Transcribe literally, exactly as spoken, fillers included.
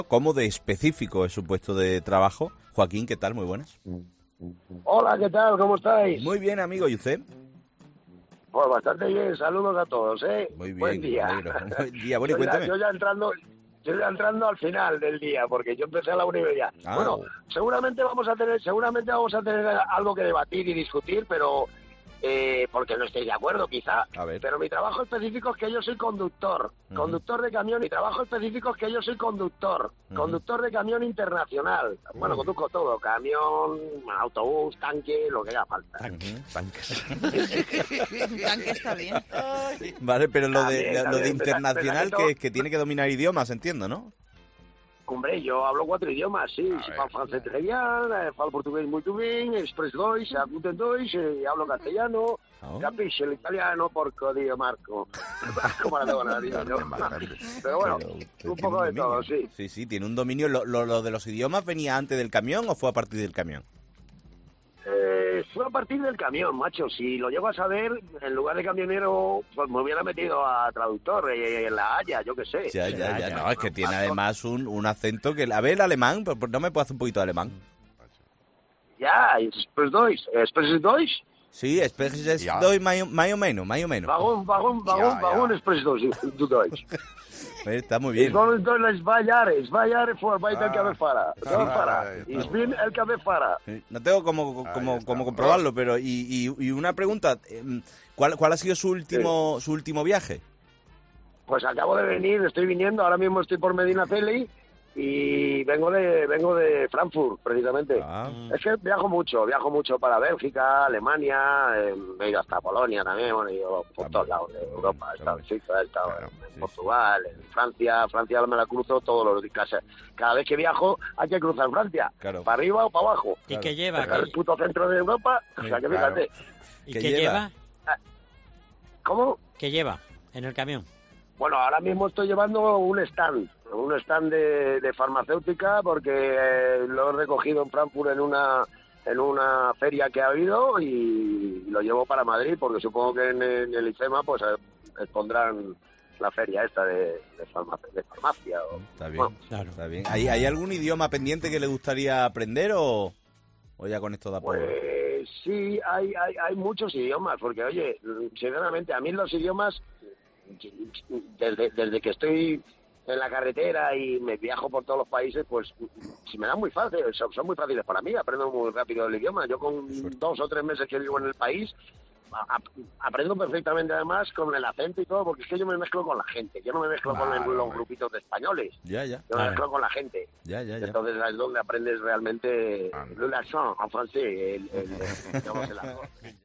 ¿Cómo de específico es su puesto de trabajo? Joaquín, ¿qué tal? Muy buenas. Hola, ¿qué tal? ¿Cómo estáis? Muy bien, amigo. ¿Y usted? Pues bastante bien. Saludos a todos, ¿eh? Muy bien. Buen día. Buen día. Bueno, y yo, cuéntame. ya, yo ya entrando... Yo ya entrando al final del día, porque yo empecé a la una y media. Ah. Bueno, seguramente vamos a tener, seguramente vamos a tener algo que debatir y discutir, pero eh, porque no estoy de acuerdo, quizá. A ver. Pero mi trabajo específico es que yo soy conductor, uh-huh. conductor de camión. Mi trabajo específico es que yo soy conductor, uh-huh. conductor de camión internacional. Uh-huh. Bueno, conduzco todo: camión, autobús, tanque, lo que haga falta. Tanque, tanque. Tanque está bien. Vale, pero lo de, también, lo también, de internacional, que, que tiene que dominar idiomas, entiendo, ¿no? Hombre, yo hablo cuatro idiomas, sí. Si fa el francés très bien, fa el portugués muy bien, express Deutsch, guten Deutsch, eh, hablo castellano, oh. capisce el italiano, porco Dio Marco. Como la tengo nada, tío, ¿no? Pero bueno, pero, un poco de todo, sí. Sí, sí, tiene un dominio. ¿Lo, lo, ¿Lo de los idiomas venía antes del camión o fue a partir del camión? Eh, fue a partir del camión, macho. Si lo llego a saber, en lugar de camionero, pues me hubiera metido a traductor eh, en La Haya, yo qué sé. Ya, ya, ya. No, es que tiene además un, un acento que... A ver, el alemán, pero no me puedo hacer un poquito de alemán. Ya, Express Deutsch. ¿Express Deutsch? Sí, Express Deutsch más, más o menos, más o menos. Vagón, vagón, vagón, ya, vagón, ya. Express Deutsch. Está muy bien. Ich soll Deutsch zwei Jahre, zwei Jahre vorbei el Cabefara. Ich bin el Cabefara. No tengo como, como, como comprobarlo, pero y, y, y una pregunta, ¿cuál, cuál ha sido su último su último viaje? Pues acabo de venir, estoy viniendo, ahora mismo estoy por Medinaceli y vengo de vengo de Frankfurt, precisamente. Ah. Es que viajo mucho, viajo mucho para Bélgica, Alemania, eh, he ido hasta Polonia también, bueno, he ido por todos lados de Europa, he estado en Suiza, he estado claro, en sí, Portugal, sí. en Francia, Francia me la cruzo todos los días. Cada vez que viajo hay que cruzar Francia, claro. para arriba o para abajo. ¿Y qué lleva? ¿Qué? El puto centro de Europa, sí, o sea que claro. fíjate. ¿Y qué, ¿Qué lleva? lleva? ¿Cómo? ¿Qué lleva en el camión? Bueno, ahora mismo estoy llevando un stand, un stand de, de farmacéutica, porque eh, lo he recogido en Frankfurt en una en una feria que ha habido y lo llevo para Madrid, porque supongo que en, en el IFEMA pues eh, pondrán la feria esta de, de, farmacia, de farmacia. O, está bien, bueno. claro, está bien. ¿Hay, ¿Hay algún idioma pendiente que le gustaría aprender o, o ya con esto da por...? Pues sí, hay, hay, hay muchos idiomas, porque oye, sinceramente, a mí los idiomas... Desde, desde que estoy en la carretera y me viajo por todos los países, pues se me dan muy fácil, son, son muy fáciles para mí, aprendo muy rápido el idioma. Yo con dos o tres meses que vivo en el país, a, a, aprendo perfectamente además con el acento y todo, porque es que yo me mezclo con la gente, yo no me mezclo claro, con el, los grupitos de españoles, ya, ya. yo Claro. me mezclo con la gente. Ya, ya, ya. Entonces es donde aprendes realmente ah, no. el accent en francés, el, el, el, digamos, el